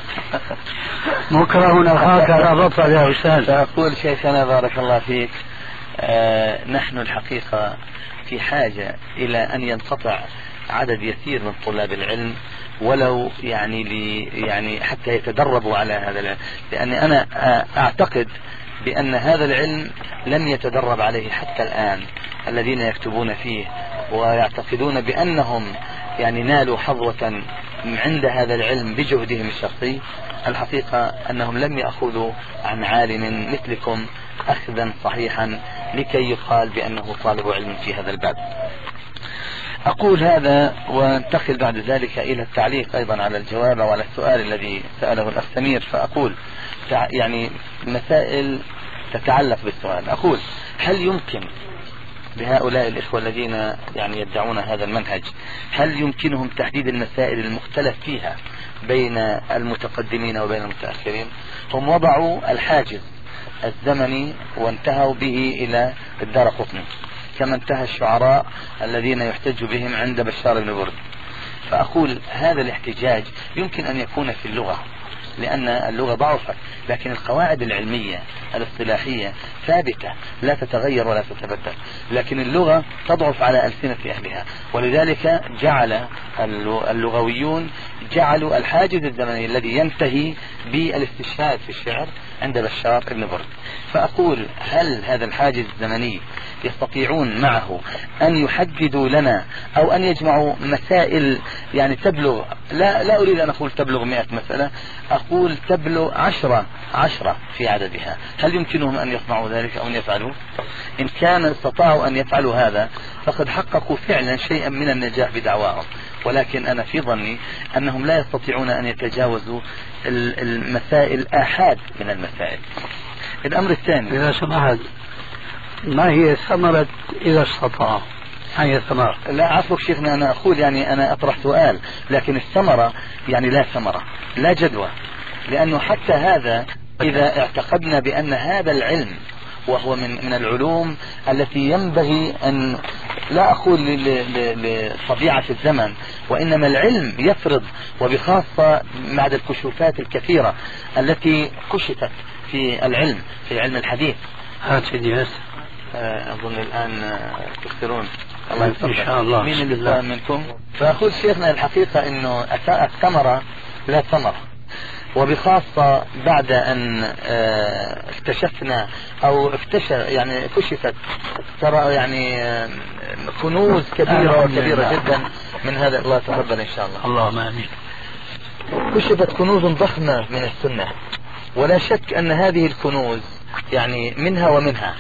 مكره هكذا بطل يا أستاذ. فأقول شيخنا بارك الله فيك، نحن الحقيقة في حاجة إلى أن ينقطع عدد يسير من طلاب العلم، ولو يعني حتى يتدربوا على هذا العلم، لأني أنا أعتقد بأن هذا العلم لم يتدرب عليه حتى الآن الذين يكتبون فيه ويعتقدون بأنهم يعني نالوا حظوة عند هذا العلم بجهدهم الشخصي. الحقيقة أنهم لم يأخذوا عن عالم مثلكم أخذا صحيحا لكي يقال بأنه طالب علم في هذا الباب. أقول هذا وانتقل بعد ذلك إلى التعليق أيضا على الجواب وعلى السؤال الذي سأله الأخ سمير. فأقول يعني مسائل تتعلق بالسؤال. أقول هل يمكن بهؤلاء الإخوة الذين يعني يدعون هذا المنهج، هل يمكنهم تحديد المسائل المختلف فيها بين المتقدمين وبين المتأخرين؟ هم وضعوا الحاجز الزمني وانتهوا به إلى الدارقطني، كما انتهى الشعراء الذين يحتج بهم عند بشار بن برد. فأقول هذا الاحتجاج يمكن أن يكون في اللغة لأن اللغة ضعفت، لكن القواعد العلمية الاصطلاحية ثابتة لا تتغير ولا تتبدل، لكن اللغة تضعف على ألسنة أهلها، ولذلك جعل اللغويون جعلوا الحاجز الزمني الذي ينتهي بالاستشهاد في الشعر عند بشار بن برد. فأقول هل هذا الحاجز الزمني يستطيعون معه أن يحددوا لنا أو أن يجمعوا مسائل يعني تبلغ، لا أريد أن أقول تبلغ 100 مسألة، أقول تبلغ 10 في عددها، هل يمكنهم أن يصنعوا ذلك أو أن يفعلوا؟ إن كان استطاعوا أن يفعلوا هذا فقد حققوا فعلا شيئا من النجاح بدعواهم، ولكن أنا في ظني أنهم لا يستطيعون أن يتجاوزوا المسائل آحاد من المسائل. الأمر الثاني، إذا سمحت، ما هي ثمرة إذا استطاع؟ هي ثمرة. لا عفوا شيخنا، أنا أقول يعني أنا أطرح سؤال، لكن الثمرة يعني لا ثمرة لا جدوى، لأنه حتى هذا إذا اعتقدنا بأن هذا العلم وهو من العلوم التي ينبغي أن لا أقول لطبيعة الزمن، وإنما العلم يفرض، وبخاصة بعد الكشوفات الكثيرة التي كشفت في العلم في علم الحديث. أظن الآن تكثرون الله يسلمك إن شاء الله. مين اللي فاهم منكم؟ فأقول شيخنا الحقيقة إنه الثمرة لا ثمرة، وبخاصة بعد أن اكتشفنا أو يعني كشفت ترى يعني كنوز كبيرة جدا من هذا. الله تقبل إن شاء الله. اللهم آمين. كشفت كنوز ضخمة من السنة، ولا شك أن هذه الكنوز يعني منها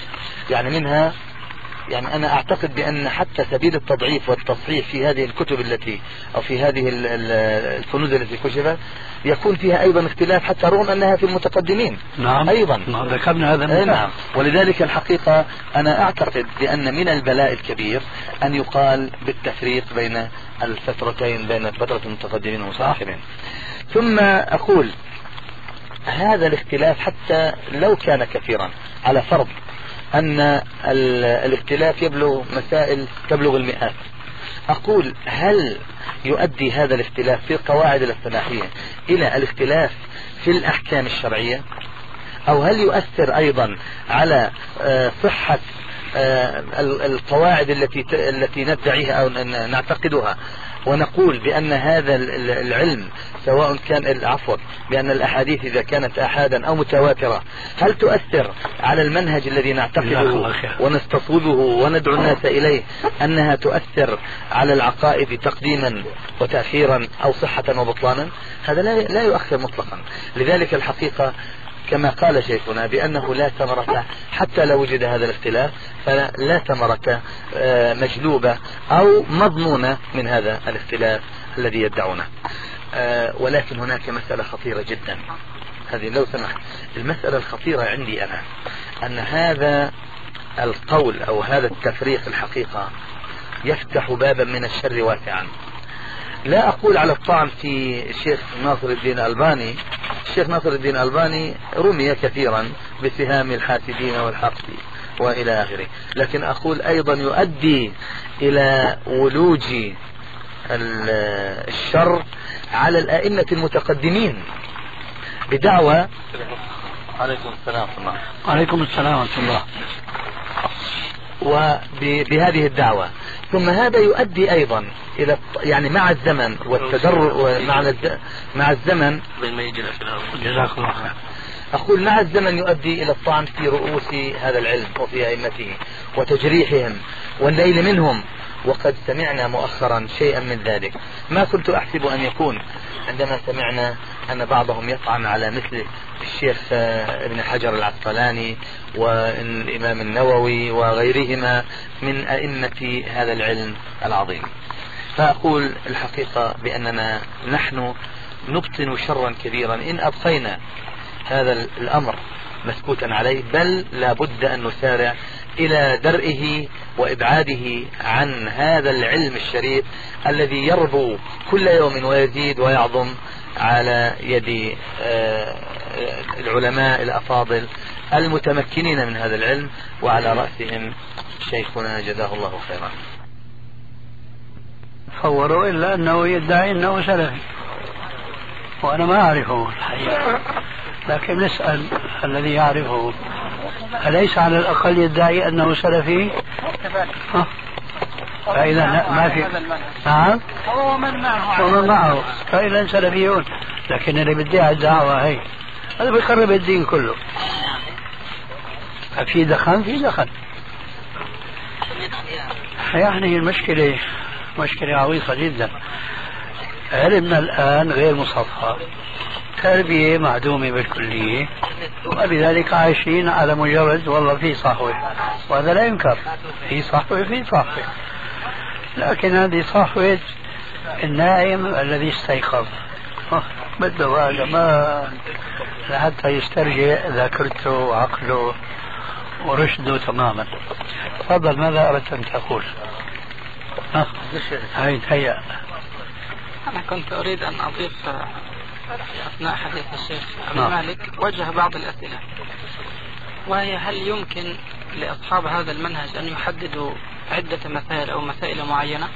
يعني أنا أعتقد بأن حتى سبيل التضعيف والتصحيح في هذه الكتب التي أو في هذه الكنوز التي كشفت يكون فيها أيضا اختلاف، حتى رغم أنها في المتقدمين. نعم أيضا ذكرنا هذا. نعم. ولذلك الحقيقة أنا أعتقد بأن من البلاء الكبير أن يقال بالتفريق بين الفترتين، بين فترة المتقدمين والمتأخرين. ثم أقول هذا الاختلاف حتى لو كان كثيرا، على فرض أن الاختلاف يبلغ مسائل تبلغ المئات، أقول هل يؤدي هذا الاختلاف في القواعد الاصطلاحية إلى الاختلاف في الأحكام الشرعية، أو هل يؤثر أيضا على صحة القواعد التي ندعيها أو نعتقدها ونقول بأن هذا العلم سواء كان بأن الأحاديث إذا كانت أحادا أو متواترة هل تؤثر على المنهج الذي نعتقده ونستصوبه وندعو الناس إليه، أنها تؤثر على العقائد تقديما وتأخيرا أو صحة وبطلانا؟ هذا لا يؤخر مطلقا. لذلك الحقيقة كما قال شيخنا بأنه لا ثمرة حتى لو وجد هذا الاختلاف، فلا ثمرة مجلوبة أو مضمونة من هذا الاختلاف الذي يدعونه. ولكن هناك مسألة خطيرة جدا، هذه لو سمحت المسألة الخطيرة عندي أنا أن هذا القول أو هذا التفريق الحقيقة يفتح بابا من الشر واسعا. لا أقول على الطعن في الشيخ ناصر الدين الألباني، الشيخ ناصر الدين الألباني رمي كثيرا بسهام الحاسدين والحقد وإلى آخره، لكن أقول أيضا يؤدي إلى ولوج الشر على الأئمة المتقدمين بدعوى. عليكم السلام ورحمة الله. عليكم السلام ورحمة الله. وبهذه الدعوة، ثم هذا يؤدي أيضا إلى يعني مع الزمن والتدرج مع الزمن أقول مع الزمن يؤدي إلى الطعن في رؤوس هذا العلم وفي أئمته وتجريحهم والنيل منهم، وقد سمعنا مؤخرا شيئا من ذلك ما كنت أحسب أن يكون عندما سمعنا أن بعضهم يطعن على مثل الشيخ ابن حجر العسقلاني والإمام النووي وغيرهما من أئمة هذا العلم العظيم. فأقول الحقيقة بأننا نحن نبطن شرا كبيرا إن أبقينا هذا الأمر مسكوتا عليه، بل لابد أن نسارع إلى درئه وإبعاده عن هذا العلم الشريف الذي يربو كل يوم ويزيد ويعظم على يد العلماء الأفاضل المتمكنين من هذا العلم، وعلى رأسهم شيخنا جزاه الله خيرا. تصوروا إلا أنه يدعي أنه سلفي، وأنا ما أعرفه الحقيقة، لكن نسأل الذي يعرفه أليس على الأقل يدعي أنه سلفي؟ فإذا ما في. نعم، ومن معه فإذا سلفيون، لكن اللي بدعي الدعوة هي هذا بيخرب الدين كله. في دخن، في دخن. يعني المشكلة مشكلة عويصة جدا. علمنا الآن غير مصفى، تربية معدومة بالكلية، ولذلك عايشين على مجرد والله في صحوة، وهذا لا ينكر، في صحوة في صحوة، لكن هذه صحوة النائم الذي استيقظ، بده بقى ما لحتى يسترجع ذاكرته وعقله ورشده تماما. تفضل، ماذا أردت أن تقول؟ هيا. أنا كنت أريد أن أضيف أثناء حديث الشيخ أبي مالك وجه بعض الأسئلة، وهي هل يمكن لأصحاب هذا المنهج أن يحددوا عدة مسائل أو مسائل معينة؟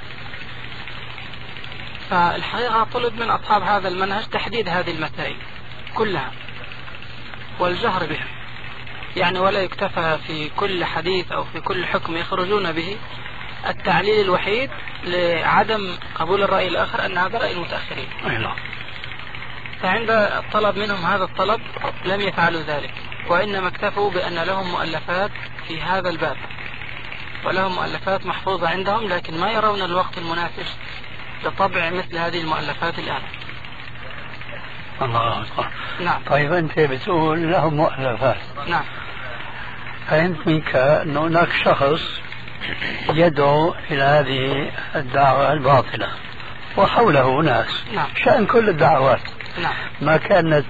فالحقيقة طلب من أصحاب هذا المنهج تحديد هذه المسائل كلها والجهر بها، يعني ولا يكتفى في كل حديث أو في كل حكم يخرجون به التعليل الوحيد لعدم قبول الرأي الآخر أن هذا رأي المتأخرين. فعند الطلب منهم هذا الطلب لم يفعلوا ذلك، وإنما اكتفوا بأن لهم مؤلفات في هذا الباب ولهم مؤلفات محفوظة عندهم، لكن ما يرون الوقت المناسب لطبع مثل هذه المؤلفات الآن. الله أكبر. نعم. طيب أنت بتقول لهم مؤلفات. نعم. فهمت منك أن هناك شخص يدعو إلى هذه الدعوة الباطلة وحوله ناس. نعم. شأن كل الدعوات. نعم. ما كانت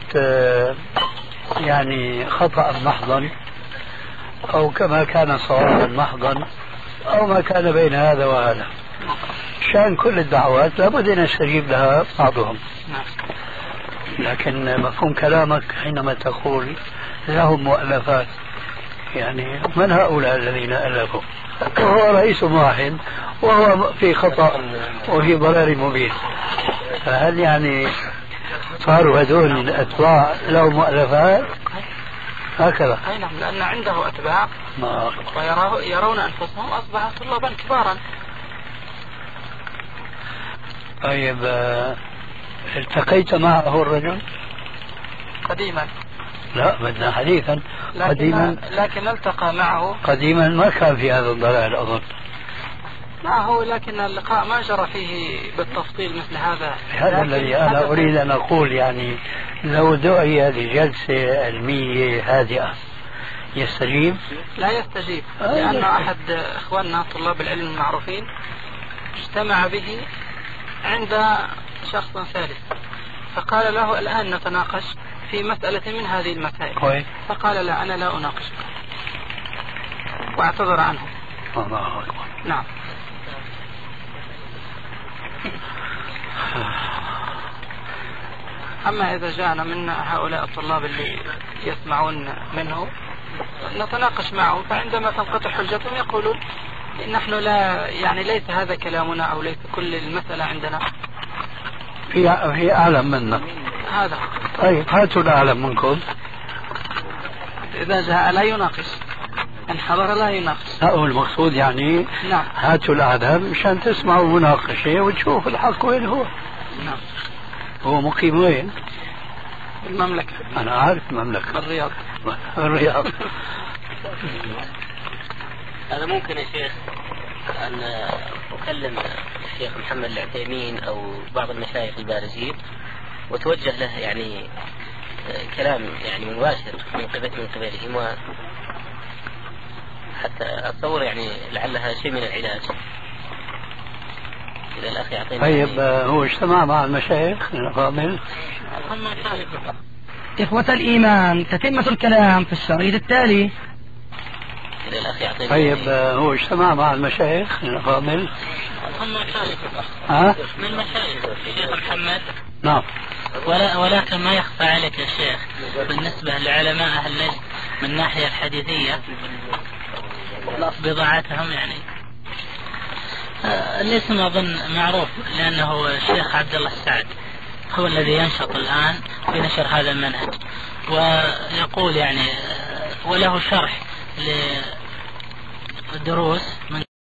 يعني خطأ محضا أو كما كان صوابا محضا أو ما كان بين هذا وهذا، شأن كل الدعوات لابد أن يستجيب لها بعضهم. نعم. لكن مفهوم كلامك حينما تقول لهم مؤلفات، يعني من هؤلاء الذين ألفوا؟ وهو رئيس واحد وهو في خطأ وفي ضلال مبين، فهل يعني صاروا هذول الأتباع لهم مؤلفات هكذا؟ أي نعم، لأن عنده أتباع ويرون أنفسهم أصبح طلابا كبارا. طيب التقيت معه الرجل؟ قديما. لا، بدنا حديثا. قديما. لكن التقى معه قديما ما كان في هذا الضلال أظن. معه، لكن اللقاء ما جرى فيه بالتفصيل مثل هذا. هذا الذي أنا أريد أن أقول، يعني لو دعي لجلسة علمية هادئة يستجيب؟ لا يستجيب، لأن أحد إخواننا طلاب العلم المعروفين اجتمع به عند شخص ثالث، فقال له الآن نتناقش في مسألة من هذه المسائل. فقال لا، أنا لا أناقشك، واعتذر عنه. الله أكبر. نعم. أما إذا جاءنا من هؤلاء الطلاب اللي يسمعون منه نتناقش معه، فعندما تنقطع حجتهم يقولون نحن لا، يعني ليس هذا كلامنا أو ليس كل المسألة عندنا، في أعلم منا. هذا. طيب هاتوا الأعلم منكم. إذا جاء لا يناقش، إن حضر لا يناقش. هو المقصود يعني. نعم. هاتوا الأعلم مشان تسمعوا مناقشة وتشوفوا الحق وين هو. نعم. هو مقيم وين؟ المملكة. أنا عارف المملكة. الرياض. الرياض. هذا ممكن يا شيخ أن أكلم الشيخ محمد العثيمين أو بعض المشايخ البارزين وتوجه له يعني كلام يعني مباشر من قبلهم، حتى أتصور يعني لعلها شيء من العلاج. إذا الأخ يعطينا. طيب هو اجتمع مع المشايخ الأفاضل. إخوة الإيمان، تتمة الكلام في الشريط التالي. إذا الأخ يعطينا. طيب هو اجتمع مع المشايخ الأفاضل. من مشايخ الشيخ محمد. نعم. ولكن ما يخفى عليك يا شيخ بالنسبة لعلماء أهل نجد من الناحية الحديثية بضاعتهم يعني الاسم أظن معروف، لأنه الشيخ عبد الله السعد هو الذي ينشط الآن في نشر هذا المنهج، ويقول يعني وله شرح لدروس من